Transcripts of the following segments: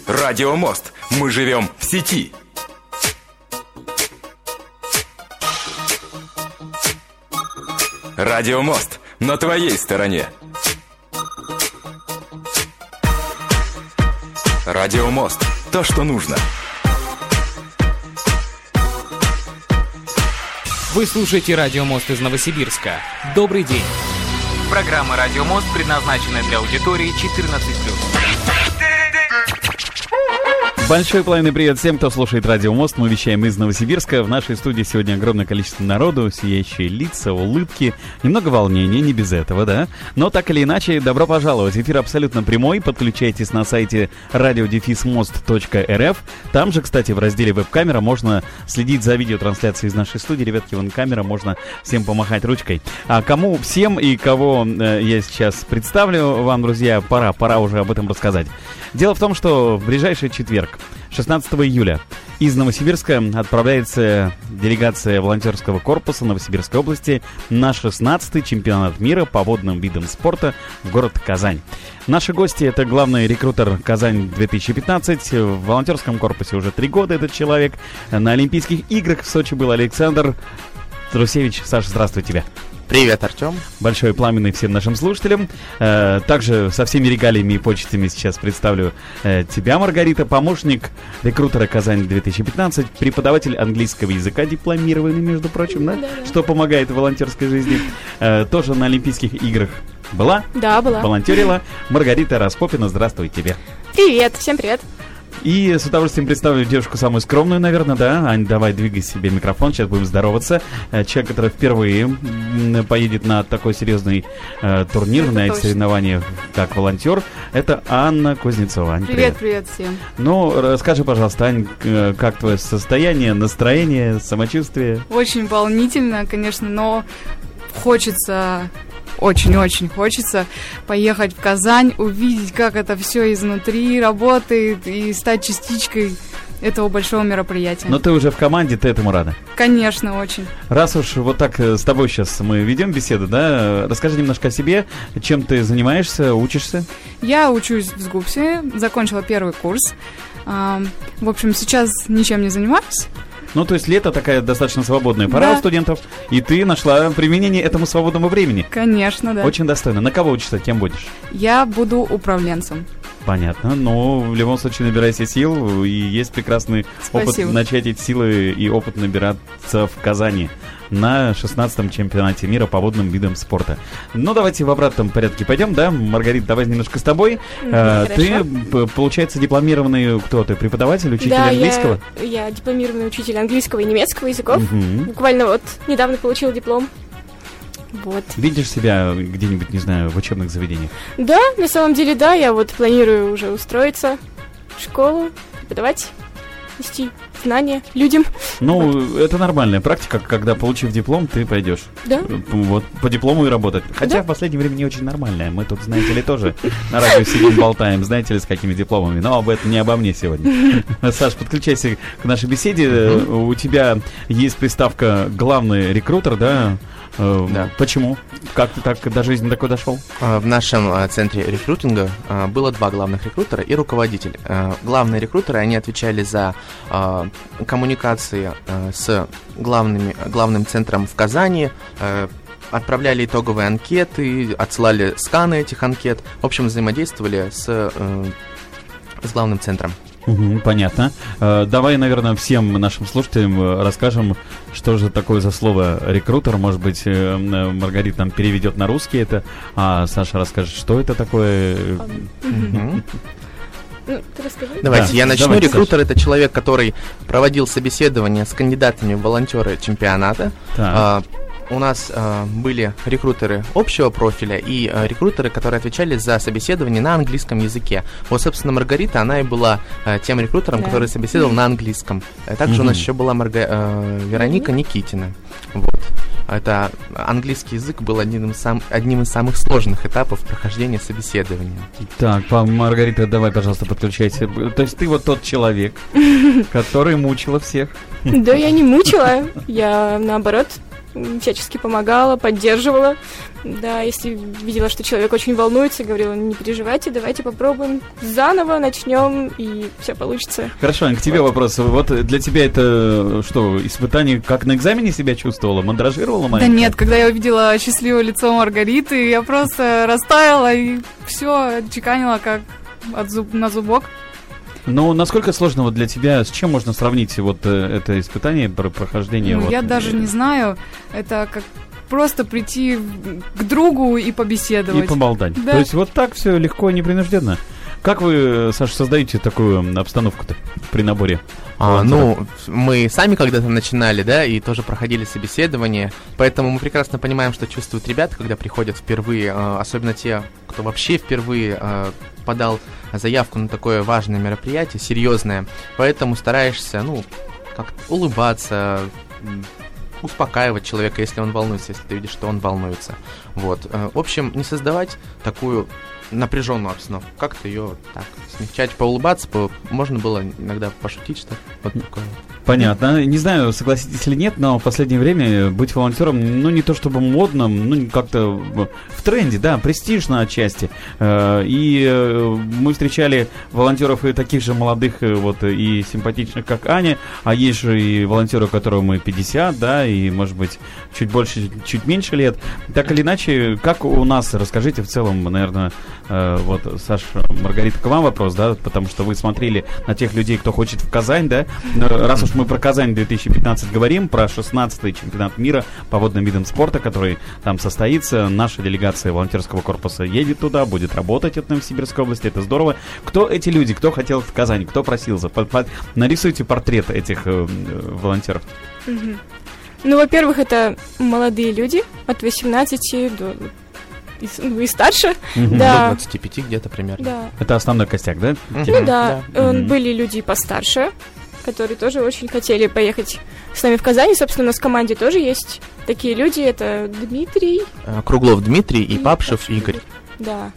Радио Мост. Мы живем в сети. Радио Мост. На твоей стороне. Радио Мост. То, что нужно. Вы слушаете Радио Мост из Новосибирска. Добрый день. Программа Радио Мост предназначена для аудитории 14+. Большой пламенный привет всем, кто слушает Радио Мост. Мы вещаем из Новосибирска. В нашей студии сегодня огромное количество народу, сияющие лица, улыбки, немного волнения, не без этого, да? Но так или иначе, добро пожаловать. Эфир абсолютно прямой. Подключайтесь на сайте radio-most.rf. Там же, кстати, в разделе веб-камера можно следить за видеотрансляцией из нашей студии. Ребятки, вон камера, можно всем помахать ручкой. А кому всем и кого я сейчас представлю вам, друзья, пора уже об этом рассказать. Дело в том, что в ближайший четверг, 16 июля, из Новосибирска отправляется делегация волонтерского корпуса Новосибирской области на 16-й чемпионат мира по водным видам спорта в город Казань. Наши гости — это главный рекрутер Казань-2015. В волонтерском корпусе уже 3 года этот человек. На Олимпийских играх в Сочи был Александр Трусевич. Саша, здравствуй тебе. Привет, Артем. Большой пламенный всем нашим слушателям. Также со всеми регалиями и почестями сейчас представлю тебя, Маргарита, помощник рекрутера Казань-2015, преподаватель английского языка, дипломированный, между прочим, да? Что помогает в волонтерской жизни. Тоже на Олимпийских играх была? Да, была. Волонтерила. Маргарита Распопина, здравствуй тебе. Привет, всем привет. И с удовольствием представлю девушку самую скромную, наверное, да? Ань, давай, двигай себе микрофон, сейчас будем здороваться. Человек, который впервые поедет на такой серьезный турнир, на эти соревнования, как волонтер, это Анна Кузнецова. Ань, привет всем. Ну, расскажи, пожалуйста, Ань, как твое состояние, настроение, самочувствие? Очень волнительно, конечно, но хочется... Очень-очень хочется поехать в Казань, увидеть, как это все изнутри работает и стать частичкой этого большого мероприятия. Но ты уже в команде, ты этому рада? Конечно, очень. Раз уж вот так с тобой сейчас мы ведем беседу, да, расскажи немножко о себе, чем ты занимаешься, учишься? Я учусь в СГУПСе, закончила 1 курс. В общем, сейчас ничем не занимаюсь. Ну, то есть лето такая достаточно свободная пора у студентов, и ты нашла применение этому свободному времени. Конечно, да. Очень достойно. На кого учишься, кем будешь? Я буду управленцем. Понятно, но в любом случае набирайся сил, и есть прекрасный опыт начать эти силы и опыт набираться в Казани на 16-м чемпионате мира по водным видам спорта. Ну, давайте в обратном порядке пойдем, да? Маргарита, давай немножко с тобой. Ты, получается, дипломированный, кто ты, преподаватель, учитель английского? Да, я дипломированный учитель английского и немецкого языков. Буквально вот недавно получила диплом. Вот. Видишь себя где-нибудь, не знаю, в учебных заведениях? Да, на самом деле, да. Я вот планирую уже устроиться в школу, преподавать, нести знания людям. Ну, вот. Это нормальная практика, когда, получив диплом, ты пойдешь. Да. Вот, по диплому и работать. Хотя в последнее время не очень нормальная. Мы тут, знаете ли, тоже на радио сидим, болтаем, знаете ли, с какими дипломами. Но об этом не обо мне сегодня. Саш, подключайся к нашей беседе. У тебя есть приставка «главный рекрутер», да? Да. Почему? Как ты так до жизни такой дошел? В нашем центре рекрутинга было 2 главных рекрутера и руководитель. Главные рекрутеры, они отвечали за коммуникации с главным центром в Казани, отправляли итоговые анкеты, отсылали сканы этих анкет. В общем, взаимодействовали с главным центром. Понятно. Давай, наверное, всем нашим слушателям расскажем, что же такое за слово рекрутер. Может быть, Маргарита нам переведет на русский это, а Саша расскажет, что это такое. Давайте, я начну. Рекрутер — это человек, который проводил собеседование с кандидатами в волонтеры чемпионата. У нас были рекрутеры общего профиля и рекрутеры, которые отвечали за собеседование на английском языке. Вот, собственно, Маргарита, она и была тем рекрутером, который собеседовал на английском. Также у нас еще была Вероника Никитина. Вот. Это английский язык был одним из самых сложных этапов прохождения собеседования. Так, Маргарита, давай, пожалуйста, подключайся. То есть ты вот тот человек, который мучила всех? Да, я не мучила. Я, наоборот, всячески помогала, поддерживала. Да, если видела, что человек очень волнуется, говорила, не переживайте, давайте попробуем заново, начнем, и все получится. Хорошо, Ань, к тебе вопрос. Вот для тебя это что, испытание, как на экзамене себя чувствовала? Мандражировала маленько? Да нет, когда я увидела счастливое лицо Маргариты, я просто растаяла и все чеканила как на зубок. Ну, насколько сложно вот для тебя, с чем можно сравнить вот это испытание, прохождение? Я даже не знаю, это как просто прийти к другу и побеседовать. И поболтать. Да. То есть вот так все легко и непринужденно. Как вы, Саша, создаете такую обстановку-то при наборе? Мы сами когда-то начинали, да, и тоже проходили собеседование, поэтому мы прекрасно понимаем, что чувствуют ребята, когда приходят впервые, особенно те, кто вообще впервые подал заявку на такое важное мероприятие, серьезное, поэтому стараешься, как-то улыбаться, успокаивать человека, если он волнуется, если ты видишь, что он волнуется. Вот. В общем, не создавать такую напряженную обстановку, как-то ее так смягчать, поулыбаться, можно было иногда пошутить, что вот такое. Понятно. Не знаю, согласитесь или нет, но в последнее время быть волонтером, не то чтобы модным, как-то в тренде, да, престижно отчасти. И мы встречали волонтеров и таких же молодых, вот, и симпатичных, как Аня, а есть же и волонтеры, которым мы 50, да, и, может быть, чуть больше, чуть меньше лет. Так или иначе, как у нас, расскажите в целом, наверное, вот, Саша, Маргарита, к вам вопрос, да, потому что вы смотрели на тех людей, кто хочет в Казань, да, раз уж мы про Казань 2015 говорим, про 16-й чемпионат мира по водным видам спорта, который там состоится. Наша делегация волонтерского корпуса едет туда, будет работать от Новосибирской области, это здорово. Кто эти люди, кто хотел в Казань, кто просился? Нарисуйте портрет этих волонтеров. Во-первых, это молодые люди от 18 до... и старше. Да. До 25 где-то примерно. Да. Это основной костяк, да? Да. Были люди постарше, которые тоже очень хотели поехать с нами в Казань. И, собственно, у нас в команде тоже есть такие люди. Это Дмитрий. Круглов Дмитрий и Папшев Игорь. Да.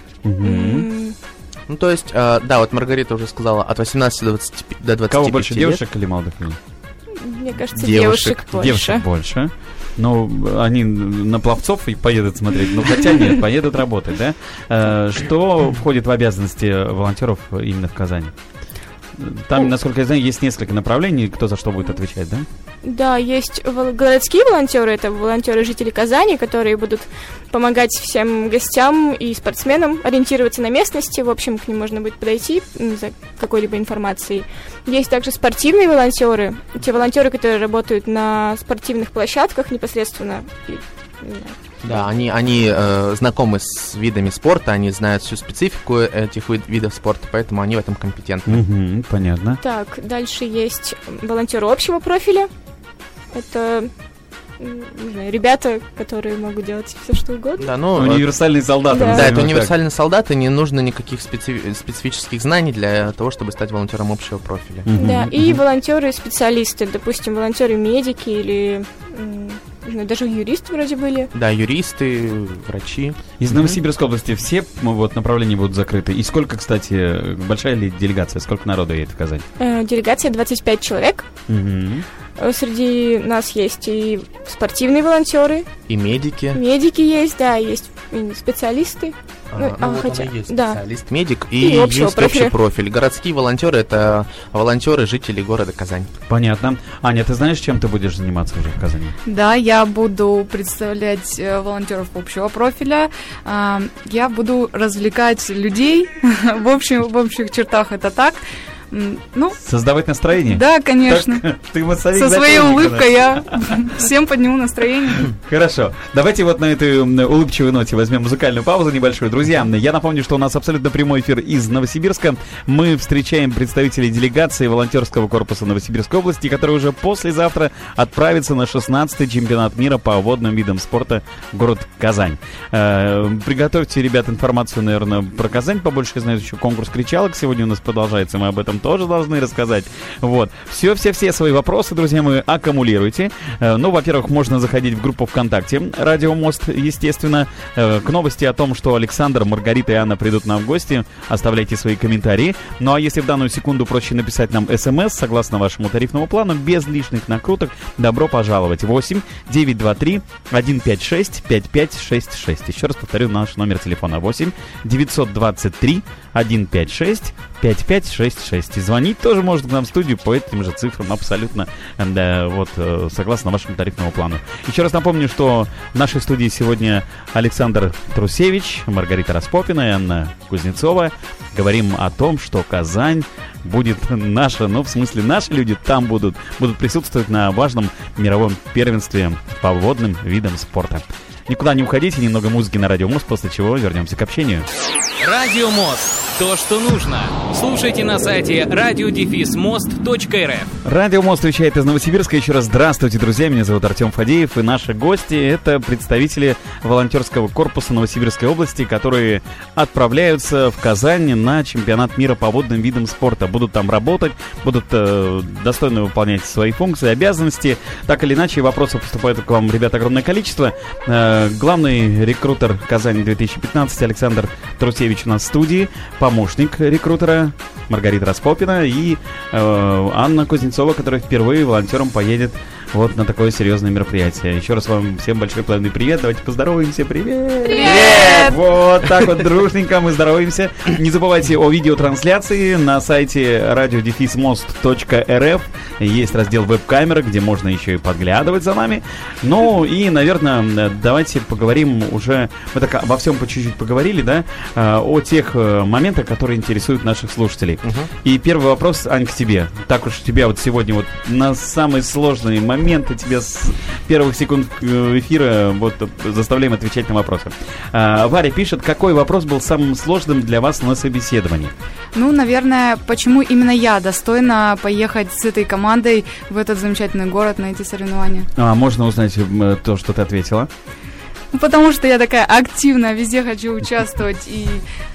То есть, да, вот Маргарита уже сказала, от 18 до 25 Кого больше, лет. девушек или молодых людей? Мне кажется, девушек больше. Девушек больше. Они на пловцов и поедут смотреть. Хотя нет, поедут работать, да? Что входит в обязанности волонтеров именно в Казани? Там, насколько я знаю, есть несколько направлений, кто за что будет отвечать, да? Да, есть городские волонтеры, это волонтеры жителей Казани, которые будут помогать всем гостям и спортсменам ориентироваться на местности. В общем, к ним можно будет подойти за какой-либо информацией. Есть также спортивные волонтеры, те волонтеры, которые работают на спортивных площадках непосредственно. Да, они знакомы с видами спорта, они знают всю специфику этих видов спорта, поэтому они в этом компетентны. Понятно. Так, дальше есть волонтеры общего профиля. Это ребята, которые могут делать все, что угодно. Да, универсальные солдаты. Да, это универсальные солдаты, не нужно никаких специфических знаний для того, чтобы стать волонтером общего профиля. Да, и волонтеры-специалисты, допустим, волонтеры-медики или... даже юристы вроде были. Да, юристы, врачи. Из Новосибирской области все направления будут закрыты. И сколько, кстати, большая ли делегация? Сколько народу едет в Казань? Делегация 25 человек. Среди нас есть и спортивные волонтеры. И медики. Медики есть, да, есть и специалисты. Есть специалист, медик и есть общий профиль. Городские волонтеры — это волонтеры жителей города Казань. Понятно. Аня, ты знаешь, чем ты будешь заниматься уже в Казани? Да, я буду представлять волонтеров общего профиля. Я буду развлекать людей. В общих чертах это так. Создавать настроение? Да, конечно. Ты со своей улыбкой я всем подниму настроение. Хорошо. Давайте вот на этой улыбчивой ноте возьмем музыкальную паузу небольшую. Друзья, я напомню, что у нас абсолютно прямой эфир из Новосибирска. Мы встречаем представителей делегации волонтерского корпуса Новосибирской области, который уже послезавтра отправится на 16-й чемпионат мира по водным видам спорта в город Казань. Приготовьте, ребят, информацию, наверное, про Казань побольше. Я знаю, еще конкурс кричалок сегодня у нас продолжается, мы об этом нам тоже должны рассказать. Вот. Все свои вопросы, друзья мои, аккумулируйте. Ну, во-первых, можно заходить в группу ВКонтакте «Радио Мост», естественно. К новости о том, что Александр, Маргарита и Анна придут нам в гости, оставляйте свои комментарии. Ну, а если в данную секунду проще написать нам СМС, согласно вашему тарифному плану, без лишних накруток, добро пожаловать. 8 923 156 5566. Еще раз повторю наш номер телефона. 8 923 156 5566. И звонить тоже можно к нам в студию по этим же цифрам абсолютно, да, вот, согласно вашему тарифному плану. Еще раз напомню, что в нашей студии сегодня Александр Трусевич, Маргарита Распопина и Анна Кузнецова. Говорим о том, что Казань будет наша, ну, в смысле, наши люди там будут присутствовать на важном мировом первенстве по водным видам спорта. Никуда не уходите, немного музыки на Радио Мост, после чего вернемся к общению. Радио Мост. То, что нужно. Слушайте на сайте radio-most.rf. Радио Мост вещает из Новосибирска. Еще раз здравствуйте, друзья. Меня зовут Артем Фадеев. И наши гости — это представители волонтерского корпуса Новосибирской области, которые отправляются в Казань на чемпионат мира по водным видам спорта. Будут там работать, будут достойно выполнять свои функции, обязанности. Так или иначе, вопросов поступает к вам, ребят, огромное количество. Главный рекрутер Казани 2015 Александр Трусевич у нас в студии, помощник рекрутера Маргарита Распопина и Анна Кузнецова, которая впервые волонтером поедет вот на такое серьезное мероприятие. Еще раз вам всем большой пламенный привет. Давайте поздороваемся. Привет! Привет! Вот так вот дружненько мы здороваемся. Не забывайте о видеотрансляции на сайте radio-most.rf. Есть раздел веб-камеры, где можно еще и подглядывать за нами. Ну и, наверное, давайте поговорим уже... Мы так обо всем по чуть-чуть поговорили, да? О тех моментах, которые интересуют наших слушателей. И первый вопрос, Ань, к тебе. Так уж тебя вот сегодня вот на самые сложные моменты тебя с первых секунд эфира вот заставляем отвечать на вопросы. Варя пишет, какой вопрос был самым сложным для вас на собеседовании? Ну, наверное, почему именно я достойна поехать с этой командой в этот замечательный город на эти соревнования? Можно узнать то, что ты ответила? Ну, потому что я такая активная, везде хочу участвовать и...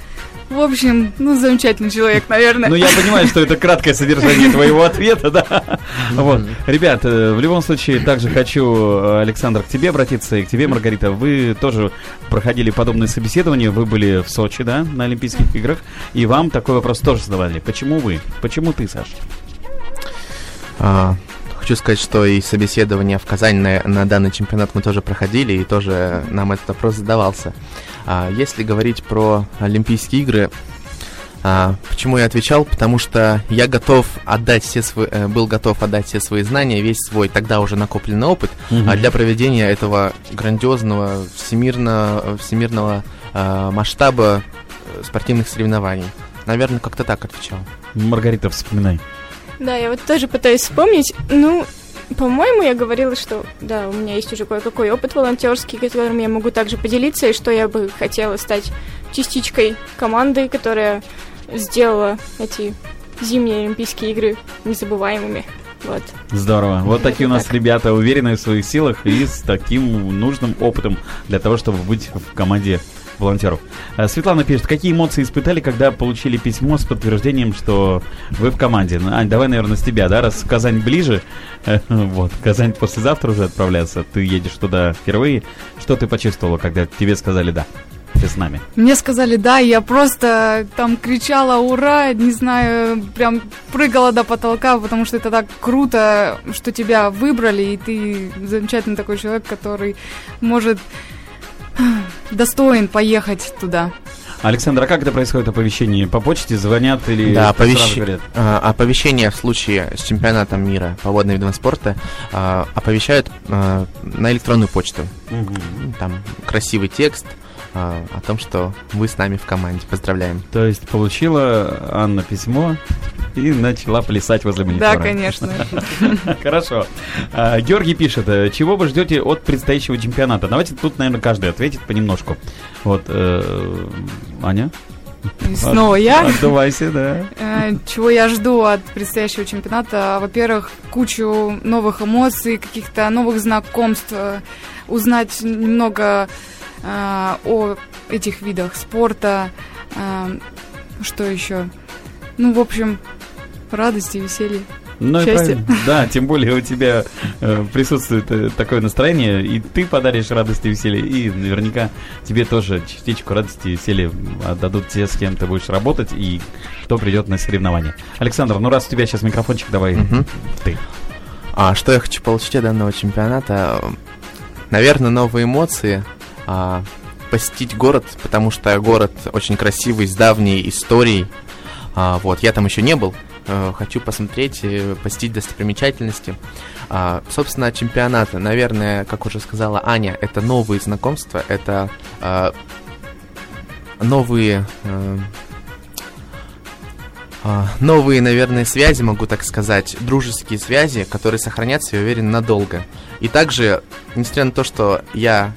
В общем, замечательный человек, наверное. Ну, я понимаю, что это краткое содержание твоего ответа, да. Вот. Ребят, в любом случае, также хочу, Александр, к тебе обратиться, и к тебе, Маргарита. Вы тоже проходили подобные собеседования, вы были в Сочи, да, на Олимпийских играх, и вам такой вопрос тоже задавали. Почему вы? Почему ты, Саша? Хочу сказать, что и собеседование в Казани на данный чемпионат мы тоже проходили, и тоже нам этот вопрос задавался. Если говорить про Олимпийские игры, почему я отвечал? Потому что я был готов отдать все свои знания, весь свой тогда уже накопленный опыт для проведения этого грандиозного всемирного масштаба спортивных соревнований. Наверное, как-то так отвечал. Маргарита, вспоминай. Да, я вот тоже пытаюсь вспомнить. Ну, по-моему, я говорила, что да, у меня есть уже кое-какой опыт волонтерский, которым я могу также поделиться, и что я бы хотела стать частичкой команды, которая сделала эти зимние Олимпийские игры незабываемыми. Вот. Здорово. Вот такие у нас ребята, уверенные в своих силах и с таким нужным опытом для того, чтобы быть в команде волонтеров. Светлана пишет, какие эмоции испытали, когда получили письмо с подтверждением, что вы в команде? Ань, давай, наверное, с тебя, да, раз Казань ближе, вот, Казань послезавтра уже отправляется, ты едешь туда впервые. Что ты почувствовала, когда тебе сказали «да»? Ты с нами. Мне сказали «да», и я просто там кричала «ура», не знаю, прям прыгала до потолка, потому что это так круто, что тебя выбрали, и ты замечательный такой человек, который может... достоин поехать туда. Александр, а как это происходит? Оповещение по почте звонят или да, оповещение в случае с чемпионатом мира по водным видам спорта оповещают на электронную почту. Там красивый текст о том, что вы с нами в команде. Поздравляем. То есть получила Анна письмо и начала плясать возле монитора. Да, конечно. Хорошо. Георгий пишет, чего вы ждете от предстоящего чемпионата? Давайте тут, наверное, каждый ответит понемножку. Вот, Аня? Снова я? Отдувайся, да. Чего я жду от предстоящего чемпионата? Во-первых, кучу новых эмоций, каких-то новых знакомств, узнать немного о этих видах спорта. Что еще? Ну, в общем, радости, веселья. Ну, да, тем более у тебя присутствует такое настроение, и ты подаришь радость и веселье, и наверняка тебе тоже частичку радости и веселья отдадут те, с кем ты будешь работать, и кто придет на соревнования. Александр, ну раз у тебя сейчас микрофончик, давай ты. Что я хочу получить от данного чемпионата? Наверное, новые эмоции, посетить город, потому что город очень красивый, с давней историей. Я там еще не был. Хочу посмотреть, посетить достопримечательности. Собственно, чемпионаты, наверное, как уже сказала Аня, это новые знакомства, это новые, наверное, связи, могу так сказать, дружеские связи, которые сохранятся, я уверен, надолго. И также, несмотря на то, что я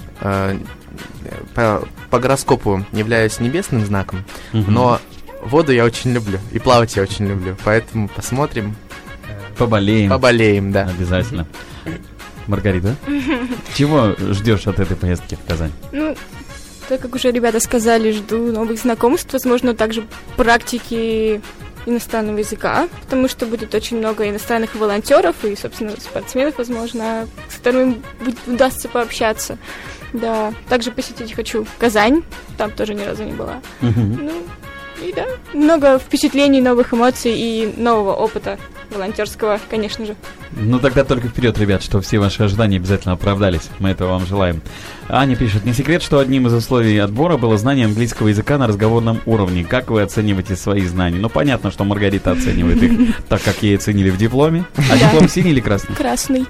по гороскопу являюсь небесным знаком, но воду я очень люблю, и плавать я очень люблю, поэтому посмотрим. Поболеем, да. Обязательно. Маргарита, чего ждешь от этой поездки в Казань? Ну, так как уже ребята сказали, жду новых знакомств, возможно, также практики иностранного языка, потому что будет очень много иностранных волонтеров и, собственно, спортсменов, возможно, с которыми удастся пообщаться. Да, также посетить хочу Казань, там тоже ни разу не была. Ну, и да, много впечатлений, новых эмоций и нового опыта волонтерского, конечно же. Ну тогда только вперед, ребят, что все ваши ожидания обязательно оправдались. Мы этого вам желаем. Аня пишет: не секрет, что одним из условий отбора было знание английского языка на разговорном уровне. Как вы оцениваете свои знания? Ну понятно, что Маргарита оценивает их так, как ей оценили в дипломе. А диплом синий или красный? Красный.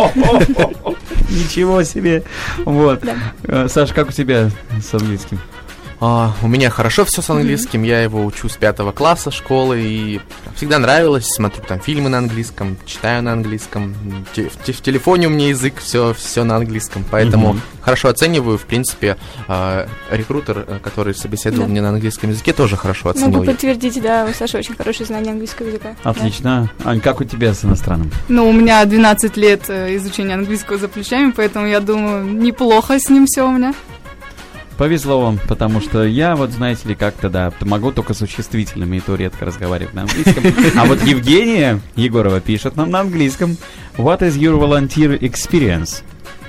Ничего себе. Вот. Саш, как у тебя с английским? У меня хорошо все с английским, я его учу с 5 класса школы, и всегда нравилось, смотрю там фильмы на английском, читаю на английском, в телефоне у меня язык, все на английском, поэтому хорошо оцениваю, в принципе, рекрутер, который собеседовал меня на английском языке, тоже хорошо оценил. Могу подтвердить, да, у Саши очень хорошее знание английского языка. Отлично. Да. Ань, как у тебя с иностранным? Ну, у меня 12 лет изучения английского за плечами, поэтому я думаю, неплохо с ним все у меня. Повезло вам, потому что я, вот знаете ли, как-то, да, могу только существительными, и то редко разговаривать на английском. А вот Евгения Егорова пишет нам на английском: What is your volunteer experience?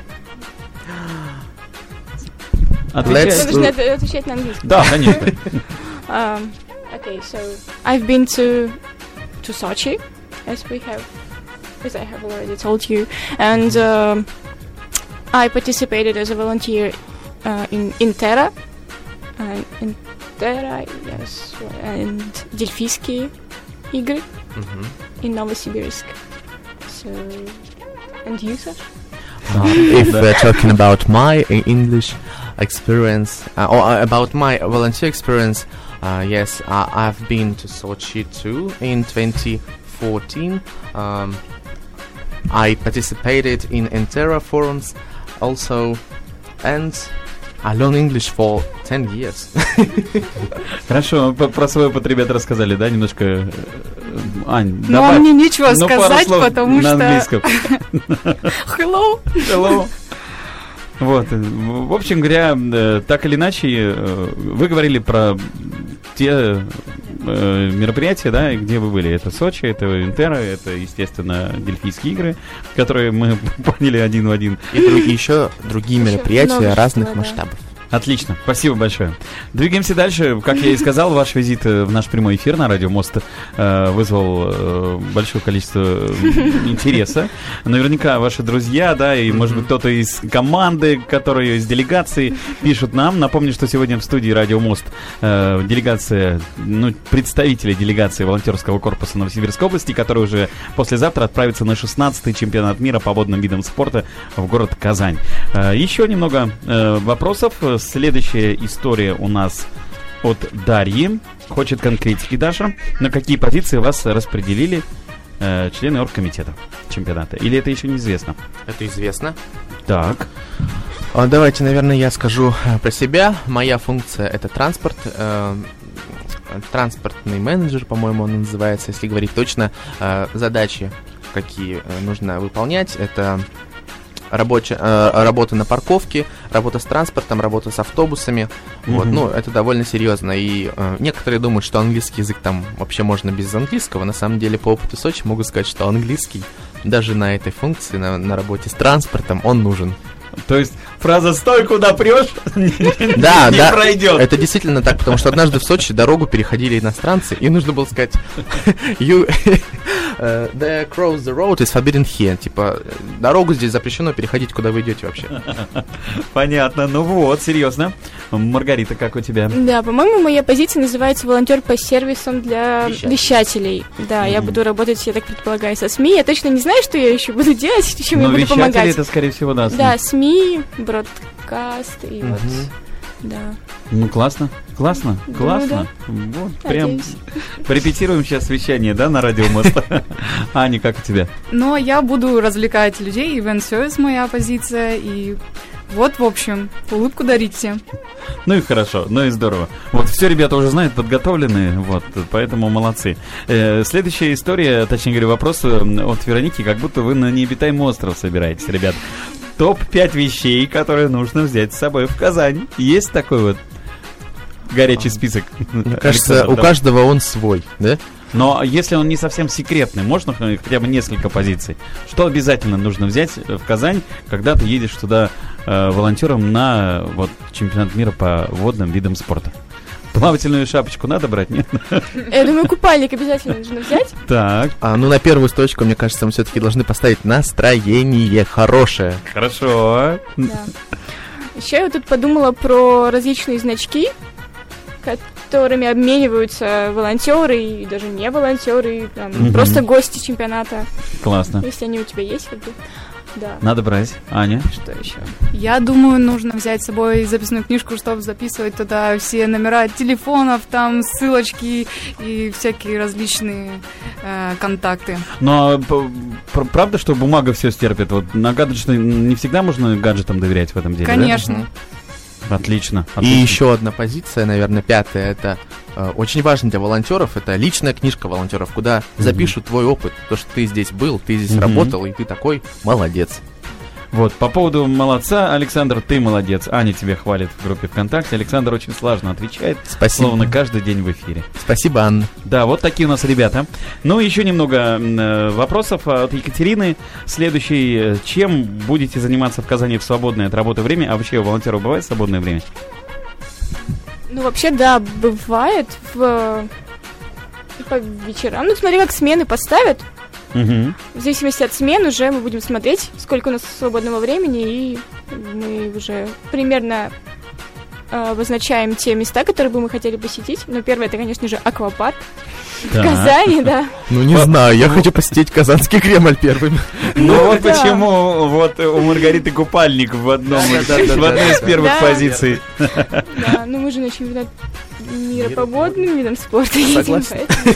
Нужно отвечать на английском. Да, конечно. Okay, so I've been to Sochi, as I have already told you, and I participated as a volunteer in Intera, yes, and Дельфийские игры in Novosibirsk. So, and you, Sash? If we're talking about my English experience, or about my volunteer experience, yes, I've been to Sochi too in 2014. I participated in Intera forums also, and I learned English for 10 years. Хорошо, про свой опыт ребята рассказали, да, немножко. Ань, ну, давай. Мне нечего сказать, потому на что... английском. Hello. Вот, в общем говоря, так или иначе, вы говорили про те мероприятия, да, где вы были. Это Сочи, это Интера, это, естественно, Дельфийские игры, которые мы поняли один в один. И еще другие мероприятия разных масштабов. Отлично, спасибо большое. Двигаемся дальше. Как я и сказал, ваш визит в наш прямой эфир на Радио Мост вызвал большое количество интереса. Наверняка ваши друзья, да, и, может быть, кто-то из команды, которые из делегации пишут нам. Напомню, что сегодня в студии Радио Мост делегация, представители делегации волонтерского корпуса Новосибирской области, которые уже послезавтра отправятся на 16-й чемпионат мира по водным видам спорта в город Казань. Еще немного вопросов. Следующая история у нас от Дарьи. Хочет конкретики, Даша. На какие позиции вас распределили члены оргкомитета чемпионата? Или это еще неизвестно? Это известно. Так. Давайте, наверное, я скажу про себя. Моя функция — это транспорт. Транспортный менеджер, по-моему, он называется, если говорить точно. Задачи, какие нужно выполнять, это работа на парковке, работа с транспортом, работа с автобусами. Вот, ну, это довольно серьезно. И некоторые думают, что английский язык там вообще можно без английского. На самом деле, по опыту Сочи могу сказать, что английский даже на этой функции, на работе с транспортом, он нужен. То есть фраза «стой, куда прешь» не пройдет. Это действительно так, потому что однажды в Сочи дорогу переходили иностранцы, и нужно было сказать «The cross the road is forbidden here». Типа, дорогу здесь запрещено переходить, куда вы идете вообще. Понятно. Ну вот, серьезно. Маргарита, как у тебя? Да, по-моему, моя позиция называется волонтер по сервисам для вещателей. Да, я буду работать, я так предполагаю, со СМИ. Я точно не знаю, что я еще буду делать, чем я буду помогать. Но вещатели это, скорее всего, да. Да, СМИ, бродкаст и вот, да. Ну, классно. Да. Вот, прям порепетируем сейчас вещание, да, на Радио Мост. Аня, как у тебя? Но я буду развлекать людей, ивент-сервис моя позиция, и вот, в общем, улыбку дарить всем. Ну и хорошо, ну и здорово. Вот, все ребята уже знают, подготовлены, вот, поэтому молодцы. Следующая история, точнее говоря, вопрос от Вероники, как будто вы на необитаемый остров собираетесь, ребят. Топ-5 вещей, которые нужно взять с собой в Казань. Есть такой вот горячий список? Мне кажется, у каждого он свой, да? Но если он не совсем секретный, можно хотя бы несколько позиций. Что обязательно нужно взять в Казань, когда ты едешь туда волонтером на вот, чемпионат мира по водным видам спорта? Плавательную шапочку надо брать, нет? Я думаю, купальник обязательно нужно взять. Так. Ну, на первую строчку, мне кажется, мы все-таки должны поставить настроение хорошее. Хорошо. Да. Еще я тут подумала про различные значки, которыми обмениваются волонтеры и даже не волонтеры, просто гости чемпионата. Классно. Если они у тебя есть, как бы. Да. Надо брать. Аня? Что еще? Я думаю, нужно взять с собой записную книжку, чтобы записывать туда все номера телефонов, там ссылочки и всякие различные контакты. Но правда, что бумага все стерпит? Вот на гаджет не всегда можно гаджетам доверять в этом деле, конечно. Да? Отлично. И еще одна позиция, наверное, 5-я, это очень важно для волонтеров, это личная книжка волонтеров, куда запишут твой опыт, то, что ты здесь был, ты здесь работал, и ты такой молодец. Вот, по поводу молодца, Александр, ты молодец. Аня тебя хвалит в группе ВКонтакте. Александр очень слаженно отвечает. Спасибо. Словно каждый день в эфире. Спасибо, Анна. Да, вот такие у нас ребята. Ну, еще немного вопросов от Екатерины. Следующий. Чем будете заниматься в Казани в свободное от работы время? А вообще у волонтеров бывает свободное время? Ну, вообще, да, бывает по вечерам. Ну, смотри, как смены поставят. В зависимости от смен уже мы будем смотреть, сколько у нас свободного времени, и мы уже примерно обозначаем те места, которые бы мы хотели посетить. Но первое, это, конечно же, аквапарк в Казани, да. Ну, не знаю, я хочу посетить Казанский Кремль первым. Ну, вот почему вот у Маргариты купальник в одной из первых позиций. Да, ну мы же на чемпионат мира по водным видам спорта едем, поэтому...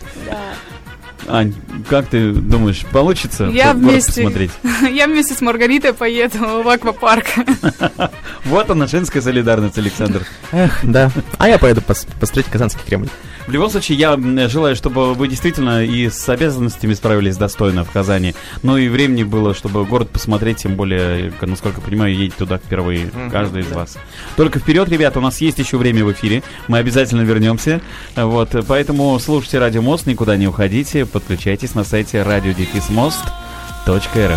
Ань, как ты думаешь, получится город посмотреть? Я вместе с Маргаритой поеду в аквапарк. Вот она, женская солидарность, Александр. Эх, да. А я поеду посмотреть Казанский Кремль. В любом случае, я желаю, чтобы вы действительно и с обязанностями справились достойно в Казани, но и времени было, чтобы город посмотреть, тем более, насколько понимаю, едет туда впервые каждый из вас. Только вперед, ребята, у нас есть еще время в эфире, мы обязательно вернемся, вот, поэтому слушайте Радио Мост, никуда не уходите, подключайтесь на сайте radio-most.rf.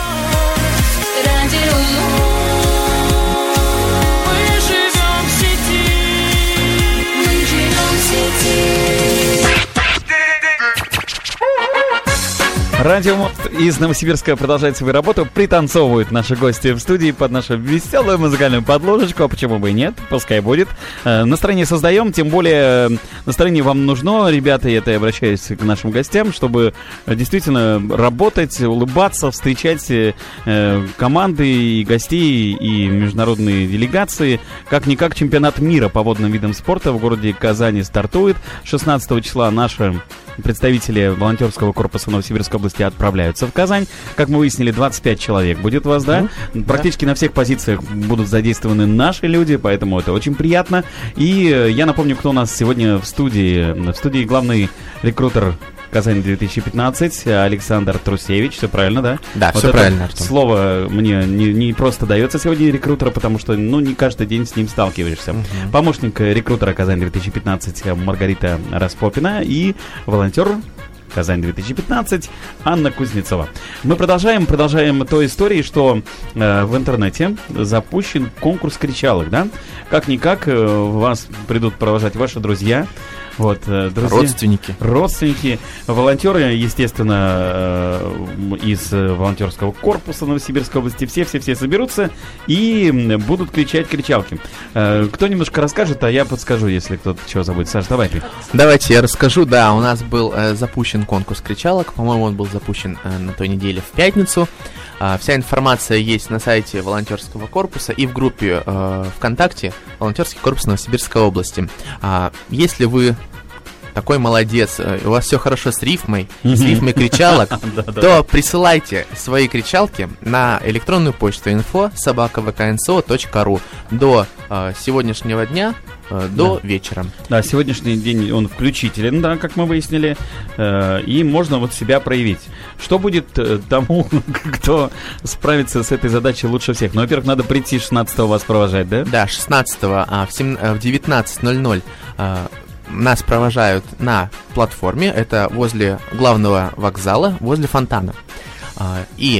Радио Мост из Новосибирска продолжает свою работу. Пританцовывают наши гости в студии под нашу веселую музыкальную подложечку. А почему бы и нет? Пускай будет. Настроение создаем, тем более настроение вам нужно, ребята, и это я обращаюсь к нашим гостям, чтобы действительно работать, улыбаться, встречать команды и гостей, и международные делегации. Как-никак чемпионат мира по водным видам спорта в городе Казани стартует. 16 числа наши представители волонтерского корпуса Новосибирской области отправляются в Казань. Как мы выяснили, 25 человек будет у вас, да? Практически на всех позициях будут задействованы наши люди, поэтому это очень приятно. И я напомню, кто у нас сегодня в студии. В студии главный рекрутер Казань-2015, Александр Трусевич, все правильно, да? Да, вот все правильно, Артем. Слово мне не просто дается сегодня рекрутера, потому что, не каждый день с ним сталкиваешься. Помощник рекрутера Казань-2015 Маргарита Распопина и волонтер Казань-2015 Анна Кузнецова. Мы продолжаем той историей, что в интернете запущен конкурс кричалок, да? Как-никак вас придут провожать ваши друзья. Вот, друзья, родственники, волонтеры, естественно, из волонтерского корпуса Новосибирской области, все соберутся и будут кричать кричалки. Кто немножко расскажет, а я подскажу, если кто-то чего забудет. Саш, давай ты. Давайте я расскажу. Да, у нас был запущен конкурс кричалок. По-моему, он был запущен на той неделе в пятницу. Вся информация есть на сайте волонтерского корпуса и в группе ВКонтакте «Волонтерский корпус Новосибирской области». Если вы такой молодец, у вас все хорошо с рифмой кричалок, то присылайте свои кричалки на электронную почту info@vknso.ru до сегодняшнего дня, до вечера. Да, сегодняшний день он включителен, да, как мы выяснили, и можно вот себя проявить. Что будет тому, кто справится с этой задачей лучше всех? Ну, во-первых, надо прийти 16-го вас провожать, да? Да, 16-го в 19:00 нас провожают на платформе, это возле главного вокзала, возле фонтана. И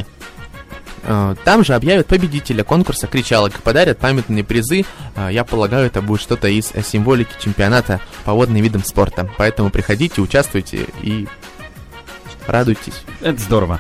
там же объявят победителя конкурса кричалок и подарят памятные призы. Я полагаю, это будет что-то из символики чемпионата по водным видам спорта. Поэтому приходите, участвуйте и радуйтесь. Это здорово.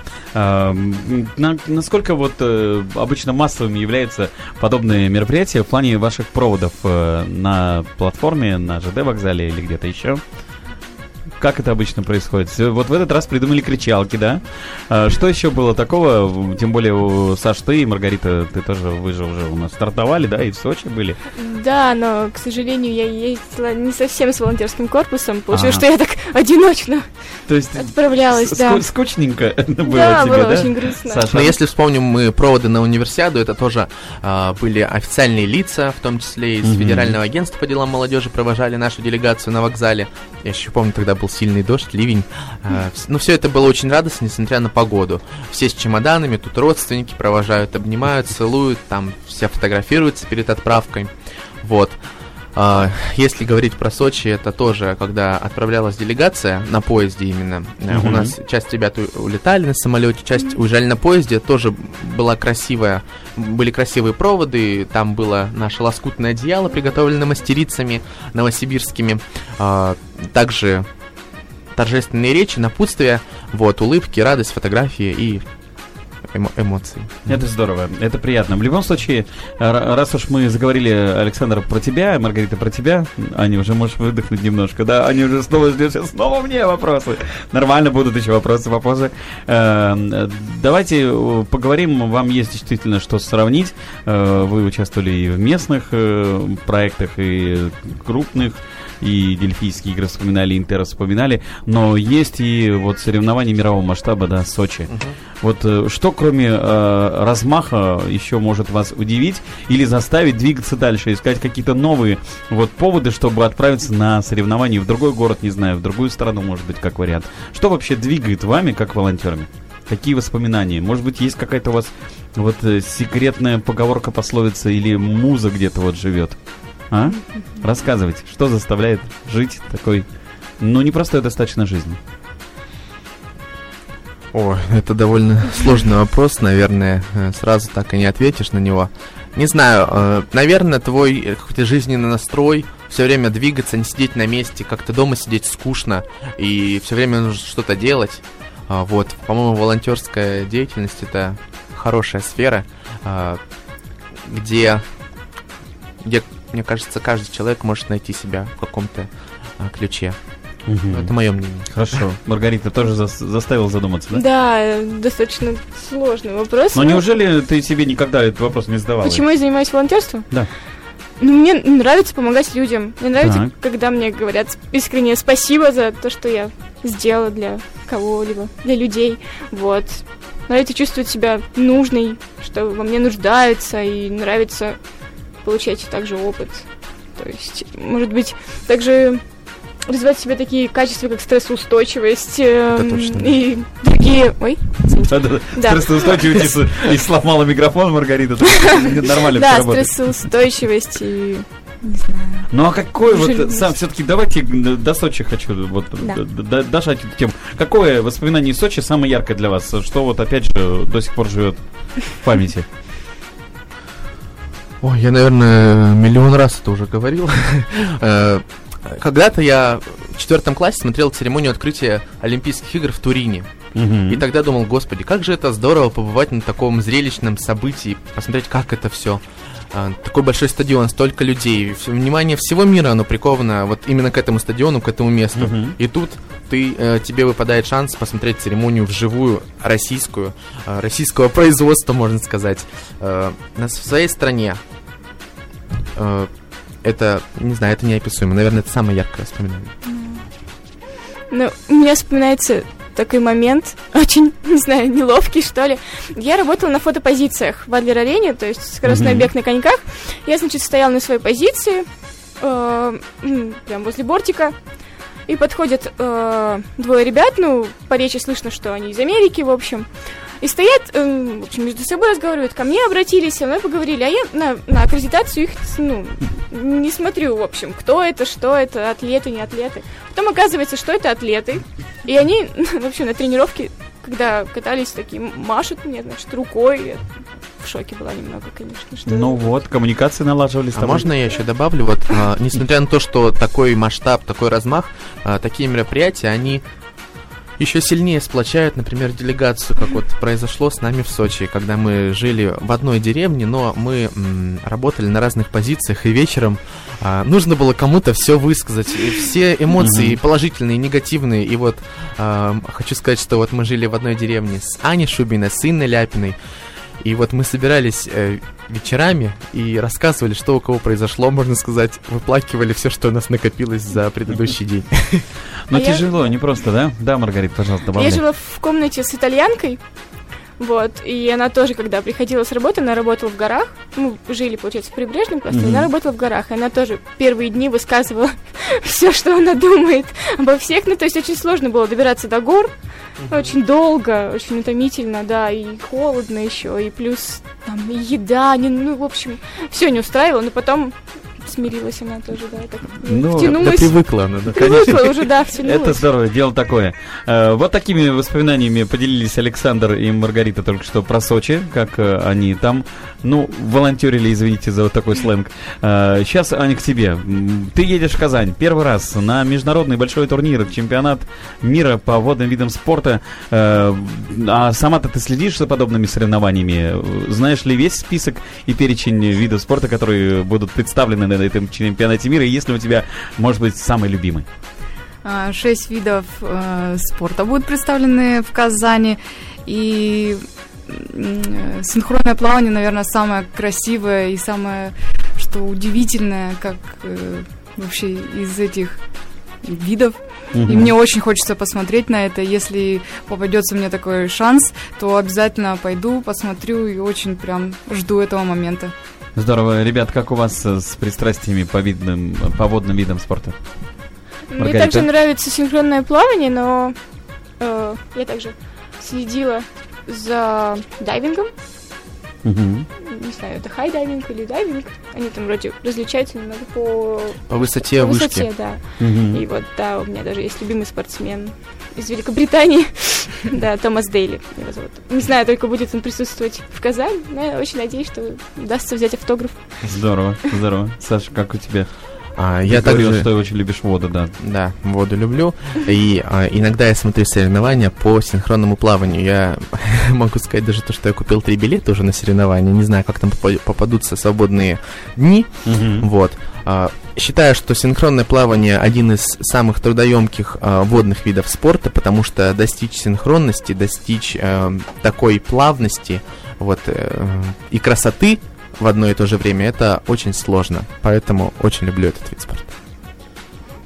Насколько вот обычно массовыми являются подобные мероприятия в плане ваших проводов на платформе, на ЖД вокзале или где-то еще? Как это обычно происходит? Вот в этот раз придумали кричалки, да? Что еще было такого? Тем более у Саш, ты и Маргарита, вы же уже у нас стартовали, да, и в Сочи были? Да, но, к сожалению, я ездила не совсем с волонтерским корпусом. Получилось, что я так одиночно отправлялась, да. Скучненько было тебе, да? Да, было очень грустно. Саша, но если вспомним мы проводы на универсиаду, это тоже были официальные лица, в том числе из Федерального агентства по делам молодежи провожали нашу делегацию на вокзале. Я еще помню, тогда был сильный дождь, ливень. Но все это было очень радостно, несмотря на погоду. Все с чемоданами, тут родственники провожают, обнимают, целуют, там все фотографируются перед отправкой. Вот. Если говорить про Сочи, это тоже, когда отправлялась делегация на поезде именно. У нас часть ребят улетали на самолете, часть уезжали на поезде. Тоже были красивые проводы. Там было наше лоскутное одеяло, приготовленное мастерицами новосибирскими. Также торжественные речи, напутствия, вот, улыбки, радость, фотографии и эмоции. Это здорово, это приятно. В любом случае, раз уж мы заговорили, Александр, про тебя, Маргарита, про тебя, Аня, уже можешь выдохнуть немножко, да? Аня уже снова ждет, сейчас снова мне вопросы. Нормально, будут еще вопросы попозже. Давайте поговорим, вам есть действительно что сравнить. Вы участвовали и в местных проектах, и крупных, и Дельфийские игры вспоминали, Интер вспоминали, но есть и вот соревнования мирового масштаба, да, Сочи. Вот что кроме размаха еще может вас удивить или заставить двигаться дальше, искать какие-то новые вот поводы, чтобы отправиться на соревнования в другой город, не знаю, в другую страну, может быть, как вариант. Что вообще двигает вами, как волонтерами? Какие воспоминания? Может быть, есть какая-то у вас вот секретная поговорка, пословица или муза где-то вот живет? А? Рассказывайте, что заставляет жить такой, непростой достаточно жизни? О, это довольно сложный вопрос, наверное, сразу так и не ответишь на него. Не знаю, наверное, твой какой-то жизненный настрой, все время двигаться, не сидеть на месте, как-то дома сидеть скучно, и все время нужно что-то делать. Вот, по-моему, волонтерская деятельность — это хорошая сфера, где, мне кажется, каждый человек может найти себя в каком-то ключе. Это мое мнение. Хорошо. Маргарита тоже заставила задуматься, да? Да, достаточно сложный вопрос. Но неужели ты себе никогда этот вопрос не задавала? Почему я занимаюсь волонтерством? Да. Мне нравится помогать людям. Мне нравится, когда мне говорят искренне спасибо за то, что я сделала для кого-либо, для людей. Вот. Нравится чувствовать себя нужной, что во мне нуждаются, и нравится получать также опыт. То есть, может быть, также развивать в себе такие качества, как стрессоустойчивость и другие... Ой, да. Стрессоустойчивость и сломала микрофон, Маргарита. Нормально все работает. Да, стрессоустойчивость и... Не знаю. Ну а какой вот сам все-таки давайте до Сочи хочу вот дожать эту тему. Какое воспоминание из Сочи самое яркое для вас? Что вот опять же до сих пор живет в памяти? Ой, я, наверное, миллион раз это уже говорил. Когда-то я в 4 классе смотрел церемонию открытия Олимпийских игр в Турине. И тогда думал, господи, как же это здорово побывать на таком зрелищном событии, посмотреть, как это все. Такой большой стадион, столько людей, внимание всего мира, оно приковано вот именно к этому стадиону, к этому месту. И тут тебе выпадает шанс посмотреть церемонию вживую, российского производства, можно сказать, в своей стране. Это, не знаю, это неописуемо. Наверное, это самое яркое воспоминание. Ну, у меня вспоминается такой момент, очень, не знаю, неловкий, что ли. Я работала на фотопозициях в Адлер-арене, то есть скоростной бег на коньках. Я, значит, стояла на своей позиции, прям возле бортика, и подходят двое ребят, ну, по речи слышно, что они из Америки, в общем. И стоят, в общем, между собой разговаривают, ко мне обратились, со мной поговорили, а я на аккредитацию их, не смотрю, в общем, кто это, что это, атлеты, не атлеты. Потом оказывается, что это атлеты, и они, в общем, на тренировке, когда катались, такие машут мне, значит, рукой. Я в шоке была немного, конечно. Что ну вот, коммуникации налаживались. А можно я еще добавлю, вот, несмотря на то, что такой масштаб, такой размах, такие мероприятия, они еще сильнее сплочают, например, делегацию, как вот произошло с нами в Сочи, когда мы жили в одной деревне, но мы работали на разных позициях, и вечером нужно было кому-то все высказать, и все эмоции, положительные, негативные, и вот хочу сказать, что вот мы жили в одной деревне с Аней Шубиной, с Инной Ляпиной, и вот мы собирались вечерами и рассказывали, что у кого произошло, можно сказать, выплакивали все, что у нас накопилось за предыдущий день. Ну, тяжело, не просто, да? Да, Маргарита, пожалуйста, добавляй. Я жила в комнате с итальянкой, вот, и она тоже, когда приходила с работы, она работала в горах, мы жили, получается, в прибрежном классе, она работала в горах, и она тоже первые дни высказывала все, что она думает обо всех, ну, то есть очень сложно было добираться до гор, очень долго, очень утомительно, да, и холодно еще, и плюс там и еда, ну, в общем, все не устраивало, но потом смирилась она тоже, да, так втянулась. Да привыкла она, да. Привыкла уже, да, втянулась. Это здорово, дело такое. Вот такими воспоминаниями поделились Александр и Маргарита только что про Сочи, как они там, ну, волонтерили, извините за вот такой сленг. Сейчас, Аня, к тебе. Ты едешь в Казань первый раз на международный большой турнир, чемпионат мира по водным видам спорта. А сама-то ты следишь за подобными соревнованиями? Знаешь ли весь список и перечень видов спорта, которые будут представлены на этом чемпионате мира, и есть ли у тебя, может быть, самый любимый? 6 видов спорта будут представлены в Казани, и синхронное плавание, наверное, самое красивое и самое, что удивительное, как вообще из этих видов. И мне очень хочется посмотреть на это. Если попадется мне такой шанс, то обязательно пойду, посмотрю и очень прям жду этого момента. Здорово. Ребят, как у вас с пристрастиями по водным видам спорта? Мне также нравится синхронное плавание, но я также следила за дайвингом. Не знаю, это хай-дайвинг или дайвинг. Они там вроде различаются немного по высоте вышки. По высоте, да. И вот, да, у меня даже есть любимый спортсмен из Великобритании. Да, Томас Дейли его зовут. Не знаю, только будет он присутствовать в Казани, но я очень надеюсь, что удастся взять автограф. Здорово, здорово. Саша, как у тебя? Я также, что очень любишь воду, да. Да, воду люблю. И иногда я смотрю соревнования по синхронному плаванию. Я могу сказать даже то, что я купил 3 билета уже на соревнования. Не знаю, как там попадутся свободные дни. Вот. Считаю, что синхронное плавание один из самых трудоемких водных видов спорта, потому что достичь синхронности, достичь такой плавности, вот, и красоты в одно и то же время, это очень сложно. Поэтому очень люблю этот вид спорта.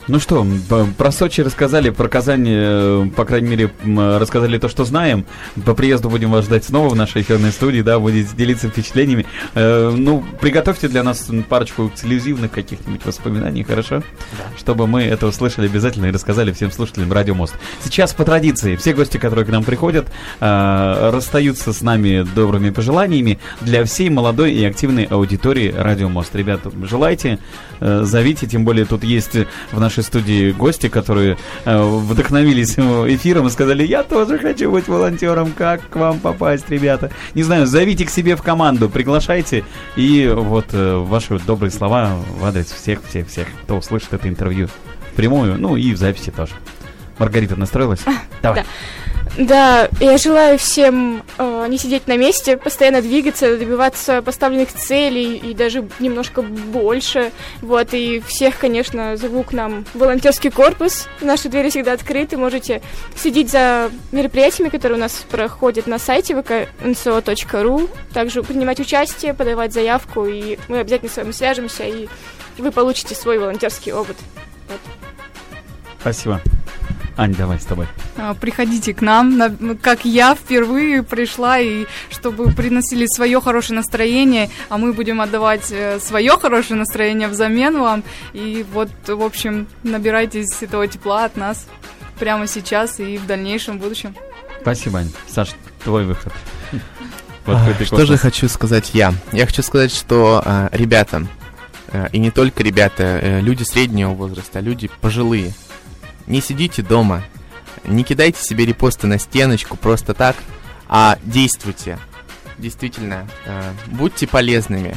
Ну что, про Сочи рассказали, про Казань, по крайней мере, рассказали то, что знаем. По приезду будем вас ждать снова в нашей эфирной студии, да, будете делиться впечатлениями. Ну, приготовьте для нас парочку эксклюзивных каких-нибудь воспоминаний, хорошо? Да. Чтобы мы это услышали обязательно и рассказали всем слушателям Радио Мост. Сейчас, по традиции, все гости, которые к нам приходят, расстаются с нами добрыми пожеланиями для всей молодой и активной аудитории Радио Мост. Ребята, желайте, зовите, тем более тут есть в нашей студии гости, которые вдохновились эфиром и сказали: я тоже хочу быть волонтером, как к вам попасть, ребята? Не знаю, зовите к себе в команду, приглашайте, и вот ваши добрые слова в адрес всех, кто услышит это интервью впрямую, ну и в записи тоже. Маргарита, настроилась? Давай. Да, я желаю всем не сидеть на месте, постоянно двигаться, добиваться поставленных целей и даже немножко больше. Вот, и всех, конечно, зову к нам в волонтерский корпус. Наши двери всегда открыты. Можете следить за мероприятиями, которые у нас проходят на сайте vknso.ru. Также принимать участие, подавать заявку, и мы обязательно с вами свяжемся, и вы получите свой волонтерский опыт. Вот. Спасибо. Ань, давай с тобой. Приходите к нам, как я впервые пришла, и чтобы приносили свое хорошее настроение, а мы будем отдавать свое хорошее настроение взамен вам. И вот, в общем, набирайтесь этого тепла от нас прямо сейчас и в дальнейшем будущем. Спасибо, Ань. Саш, твой выход. Что же хочу сказать я? Я хочу сказать, что ребята, и не только ребята, люди среднего возраста, люди пожилые, не сидите дома, не кидайте себе репосты на стеночку просто так, а действуйте. Действительно, будьте полезными,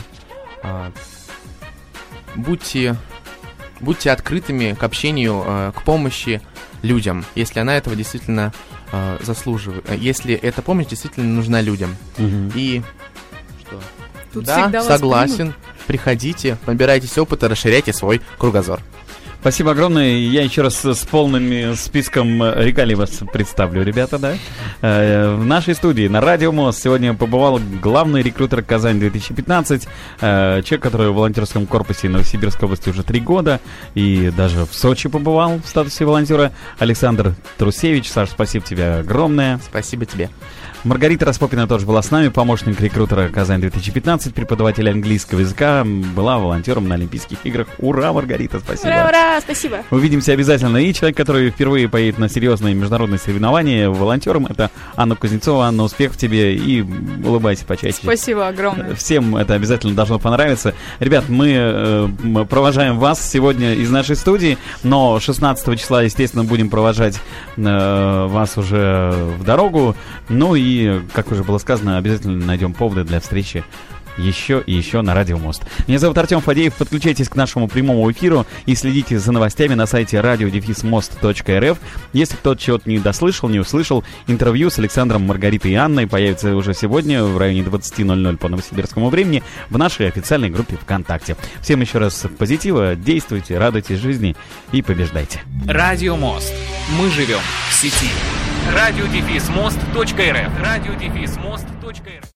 будьте открытыми к общению, к помощи людям, если она этого действительно заслуживает, если эта помощь действительно нужна людям. И что? Тут да, согласен, приходите, набирайтесь опыта, расширяйте свой кругозор. Спасибо огромное. Я еще раз с полным списком регалий вас представлю, ребята, да. В нашей студии на Радио Мост сегодня побывал главный рекрутер Казань-2015, человек, который в волонтерском корпусе Новосибирской области уже 3 года, и даже в Сочи побывал в статусе волонтера, Александр Трусевич. Саш, спасибо тебе огромное. Спасибо тебе. Маргарита Распопина тоже была с нами, помощник рекрутера Казань-2015, преподаватель английского языка, была волонтером на Олимпийских играх. Ура, Маргарита, спасибо. Ура, ура, спасибо. Увидимся обязательно. И человек, который впервые поедет на серьезные международные соревнования волонтером, это Анна Кузнецова. Анна, успехов тебе и улыбайся почаще. Спасибо огромное. Всем это обязательно должно понравиться. Ребят, мы провожаем вас сегодня из нашей студии, но 16 числа, естественно, будем провожать вас уже в дорогу. Ну и, как уже было сказано, обязательно найдем поводы для встречи еще и еще на Радио Мост. Меня зовут Артем Фадеев. Подключайтесь к нашему прямому эфиру и следите за новостями на сайте radio-most.rf. Если кто-то чего-то не дослышал, не услышал, интервью с Александром, Маргаритой и Анной появится уже сегодня в районе 20:00 по новосибирскому времени в нашей официальной группе ВКонтакте. Всем еще раз позитива, действуйте, радуйтесь жизни и побеждайте. Радио Мост. Мы живем в сети. radio-most.rf. radio-most.rf.